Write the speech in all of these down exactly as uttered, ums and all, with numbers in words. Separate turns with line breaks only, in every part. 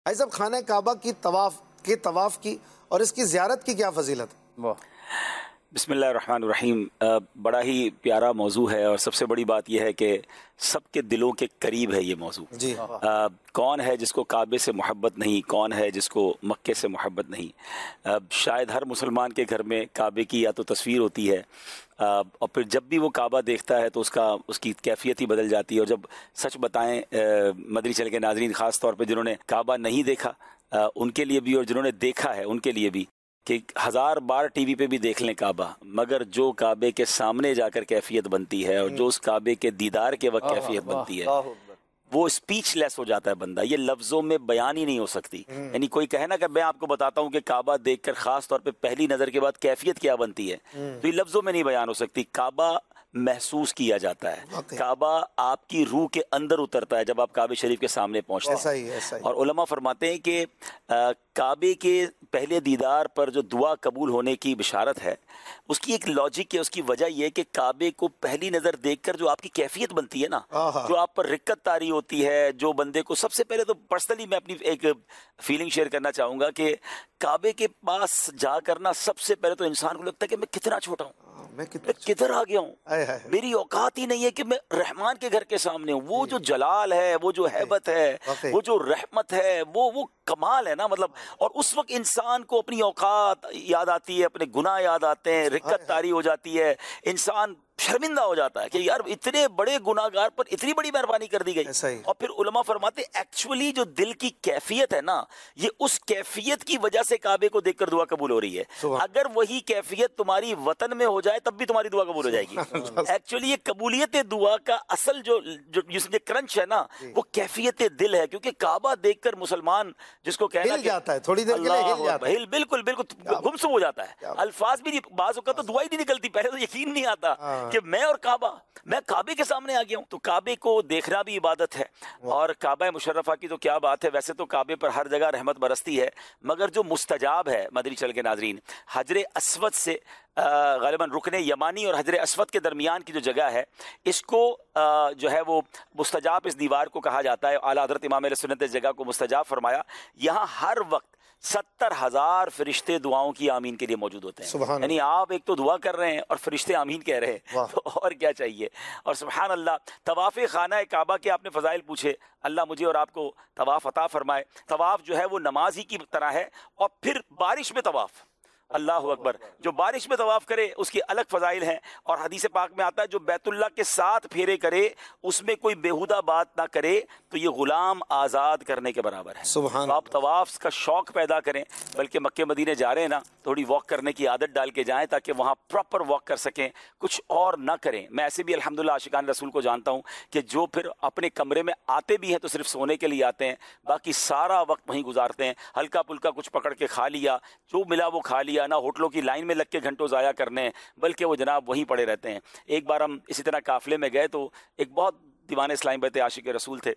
بھائی صاحب خانہ کعبہ کی طواف کے طواف کی اور اس کی زیارت کی کیا فضیلت ہے؟
بسم اللہ الرحمن الرحیم. بڑا ہی پیارا موضوع ہے اور سب سے بڑی بات یہ ہے کہ سب کے دلوں کے قریب ہے یہ موضوع.
جی
آ, کون ہے جس کو کعبے سے محبت نہیں، کون ہے جس کو مکے سے محبت نہیں. آ, شاید ہر مسلمان کے گھر میں کعبے کی یا تو تصویر ہوتی ہے آ, اور پھر جب بھی وہ کعبہ دیکھتا ہے تو اس کا اس کی کیفیت ہی بدل جاتی ہے. اور جب سچ بتائیں مدنی چینل کے ناظرین خاص طور پہ جنہوں نے کعبہ نہیں دیکھا آ, ان کے لیے بھی، اور جنہوں نے دیکھا ہے ان کے لیے بھی، کہ ہزار بار ٹی وی پہ بھی دیکھ لیں کعبہ، مگر جو کعبے کے سامنے جا کر کیفیت بنتی ہے اور جو اس کعبے کے دیدار کے وقت کیفیت بنتی ہے وہ اسپیچ لیس ہو جاتا ہے بندہ. یہ لفظوں میں بیان ہی نہیں ہو سکتی. یعنی کوئی کہے نا کہ میں آپ کو بتاتا ہوں کہ کعبہ دیکھ کر خاص طور پہ پہلی نظر کے بعد کیفیت کیا بنتی ہے، تو یہ لفظوں میں نہیں بیان ہو سکتی. کعبہ محسوس کیا جاتا ہے، کعبہ آپ کی روح کے اندر اترتا ہے جب آپ کعبہ شریف کے سامنے پہنچتے ہیں. اور علماء فرماتے ہیں کہ کعبے کے پہلے دیدار پر جو دعا قبول ہونے کی بشارت ہے، اس کی ایک لاجک ہے. اس کی وجہ یہ کہ کعبے کو پہلی نظر دیکھ کر جو آپ کی کیفیت بنتی ہے نا، جو آپ پر رکت طاری ہوتی ہے، جو بندے کو سب سے پہلے تو پرسنلی میں اپنی ایک فیلنگ شیئر کرنا چاہوں گا کہ کعبے کے پاس جا کر نا سب سے پہلے تو انسان کو لگتا ہے کہ میں کتنا چھوٹا ہوں، میں کدھر آ گیا ہوں، میری اوقات ہی نہیں ہے کہ میں رحمان کے گھر کے سامنے ہوں. وہ جو جلال ہے، وہ جو ہیبت ہے، وہ جو رحمت ہے، وہ وہ کمال ہے نا. مطلب اور اس وقت انسان کو اپنی اوقات یاد آتی ہے، اپنے گناہ یاد آتے ہیں، رکت طاری ہو جاتی ہے، انسان شرمندہ ہو جاتا ہے کہ یار اتنے بڑے گناہ گار پر اتنی بڑی مہربانی کر دی گئی. اور پھر علماء فرماتے ایکچولی جو دل کی کیفیت ہے نا، یہ اس کیفیت کی وجہ سے کعبے کو دیکھ کر دعا قبول ہو رہی ہے. اگر وہی کیفیت تمہاری وطن میں ہو جائے تب بھی تمہاری دعا قبول ہو جائے گی. ایکچولی یہ قبولیت دعا کا اصل جو جس میں کرنچ ہے نا، وہ کیفیت دل ہے. کیونکہ کعبہ دیکھ کر مسلمان جس کو کہنا
جاتا ہے تھوڑی دیر کے لیے ہل جاتا ہے،
بالکل بالکل گمسم ہو جاتا ہے. الفاظ بھی بعض اوقات تو دعا ہی نہیں نکلتی. پہلے تو یقین نہیں آتا کہ میں اور کعبہ، میں کعبے کے سامنے آ گیا ہوں. تو کعبے کو دیکھنا بھی عبادت ہے. اور کعبہ مشرفہ کی تو کیا بات ہے. ویسے تو کعبے پر ہر جگہ رحمت برستی ہے، مگر جو مستجاب ہے مدنی چل کے ناظرین، حجر اسود سے غالباً رکن یمانی اور حجر اسود کے درمیان کی جو جگہ ہے، اس کو جو ہے وہ مستجاب اس دیوار کو کہا جاتا ہے. اعلیٰ حضرت امام علیہ سنت اس جگہ کو مستجاب فرمایا. یہاں ہر وقت ستر ہزار فرشتے دعاؤں کی آمین کے لیے موجود ہوتے ہیں. یعنی آپ ایک تو دعا کر رہے ہیں اور فرشتے آمین کہہ رہے ہیں، تو اور کیا چاہیے. اور سبحان اللہ، طواف خانہ کعبہ کے آپ نے فضائل پوچھے، اللہ مجھے اور آپ کو طواف عطا فرمائے. طواف جو ہے وہ نماز ہی کی طرح ہے. اور پھر بارش میں طواف، اللہ اکبر، جو بارش میں طواف کرے اس کی الگ فضائل ہیں. اور حدیث پاک میں آتا ہے جو بیت اللہ کے ساتھ پھیرے کرے، اس میں کوئی بیہودہ بات نہ کرے، تو یہ غلام آزاد کرنے کے برابر ہے. تو آپ طواف کا شوق پیدا کریں. بلکہ مکے مدینے جا رہے ہیں نا، تھوڑی واک کرنے کی عادت ڈال کے جائیں تاکہ وہاں پراپر واک کر سکیں، کچھ اور نہ کریں. میں ایسے بھی الحمدللہ عاشقان رسول کو جانتا ہوں کہ جو پھر اپنے کمرے میں آتے بھی ہیں تو صرف سونے کے لیے آتے ہیں، باقی سارا وقت وہیں گزارتے ہیں. ہلکا پھلکا کچھ پکڑ کے کھا لیا، جو ملا وہ کھا لیا، نہ ہوٹلوں کی لائن میں لگ کے گھنٹوں ضائع کرنے، بلکہ وہ جناب وہیں پڑے رہتے ہیں. ایک بار ہم اسی طرح قافلے میں گئے تو ایک بہت دیوانے اسلام بیت عاشق رسول تھے.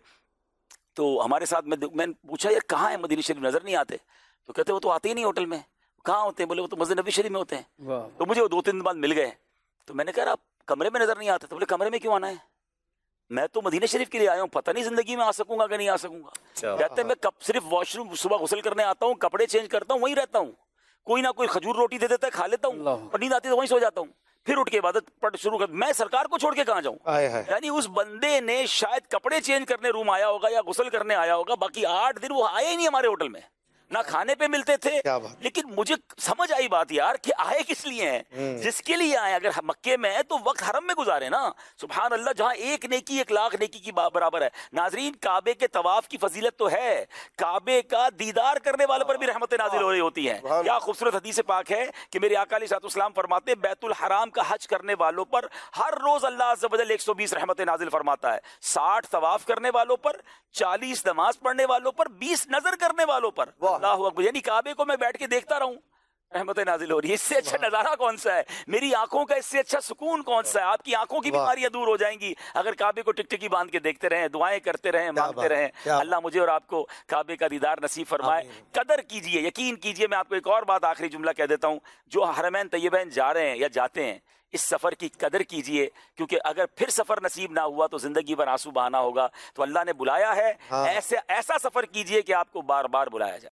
تو ہمارے ساتھ میں میں نے پوچھا یہ کہاں ہے، مدینہ شریف نظر نہیں آتے. تو کہتے وہ تو آتے ہی نہیں ہوٹل میں. کہاں ہوتے ہیں؟ بولے وہ تو مسجد نبی شریف میں ہوتے ہیں. تو مجھے وہ دو تین دن بعد مل گئے. تو میں نے کہا آپ کمرے میں نظر نہیں آتے. تو بولے کمرے میں کیوں آنا ہے، میں تو مدینہ شریف کے لیے آیا ہوں، پتہ نہیں زندگی میں آ سکوں گا کہ نہیں آ سکوں گا. کہتے ہیں میں صرف واش روم صبح غسل کرنے آتا ہوں، کپڑے چینج کرتا ہوں، وہیں رہتا ہوں، کوئی نہ کوئی کھجور روٹی دے دیتا ہے کھا لیتا ہوں، اور نیند آتی ہے تو وہیں سو جاتا ہوں، پھر اٹھ کے عبادت پڑھ شروع کر. میں سرکار کو چھوڑ کے کہاں جاؤں. یعنی اس بندے نے شاید کپڑے چینج کرنے روم آیا ہوگا یا غسل کرنے آیا ہوگا، باقی آٹھ دن وہ آئے ہی نہیں ہمارے ہوٹل میں، نہ کھانے پہ ملتے تھے. لیکن مجھے سمجھ آئی بات یار کہ آئے کس لیے ہیں، جس کے لیے آئے. اگر مکے میں ہے تو وقت حرم میں گزارے نا. سبحان اللہ، جہاں ایک نیکی ایک لاکھ نیکی کی برابر ہے. ناظرین، کعبے کے طواف کی فضیلت تو ہے، کعبے کا دیدار کرنے والوں پر بھی رحمتیں نازل ہو رہی ہوتی ہیں. کیا خوبصورت حدیث پاک ہے کہ میرے آقا علیہ الصلوۃ والسلام فرماتے ہیں بیت الحرام کا حج کرنے والوں پر ہر روز اللہ عز و جل ایک سو بیس رحمتیں نازل فرماتا ہے. ساٹھ طواف کرنے والوں پر، چالیس نماز پڑھنے والوں پر، بیس نظر کرنے والوں پر. اللہ اکبر. یعنی کعبے کو میں بیٹھ کے دیکھتا رہوں، رحمت نازل ہو رہی ہے. اس سے اچھا نظارہ کون سا ہے؟ میری آنکھوں کا اس سے اچھا سکون کون سا ہے؟ آپ کی آنکھوں کی بیماریاں دور ہو جائیں گی اگر کعبے کو ٹک ٹکی باندھ کے دیکھتے رہیں, دعائیں کرتے رہیں, مانگتے رہیں. اللہ مجھے اور آپ کو کعبے کا دیدار نصیب فرمائے. قدر کیجئے, یقین کیجئے. میں آپ کو ایک اور بات آخری جملہ کہہ دیتا ہوں, جو حرمین طیبین جا رہے ہیں یا جاتے ہیں, اس سفر کی قدر کیجئے, کیونکہ اگر پھر سفر نصیب نہ ہوا تو زندگی بھر آنسو بہانا ہوگا. تو اللہ نے بلایا ہے, ایسے ایسا سفر کیجئے کہ آپ کو بار بار بلایا جائے.